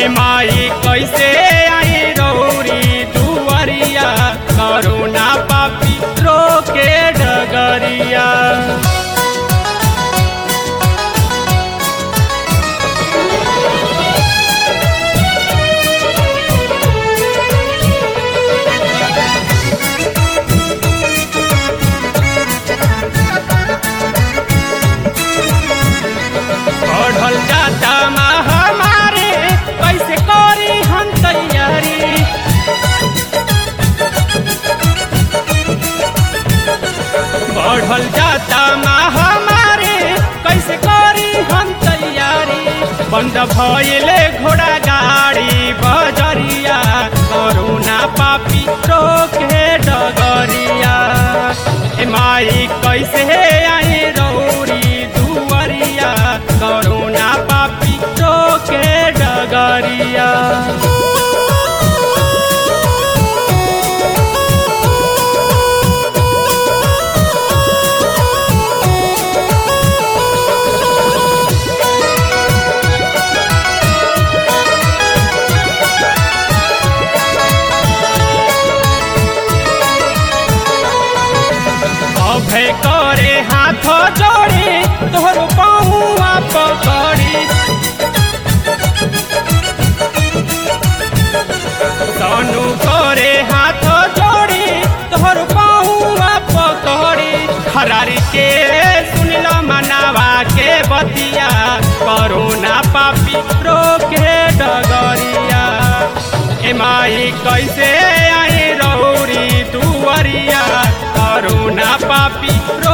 ए माई कैसे आई रौरी दुआरिया करुणा पापी रोके डगरिया। बढ़ल जाता महामारी कैसे करी हम तैयारी। बढ़ल जाता महामारी कैसे करी हम तैयारी। बंद भइले घोड़ा गाड़ी बजरिया करुणा पापी रोके डगरिया। ए माई कैसे आई रौरी दुआरिया करुणा पापी रोके डगरिया। अभय करे हाथ जोड़ी तोहर पहुआ पकड़ी। सोनू करे हाथ जोड़ी तोहर पहुआ पकड़ी। खरारी के सुनिल मनावा के बतिया करुणा पापी रोके डगरिया। ए माई कैसे आई रौरी दुआरिया करुणा पापी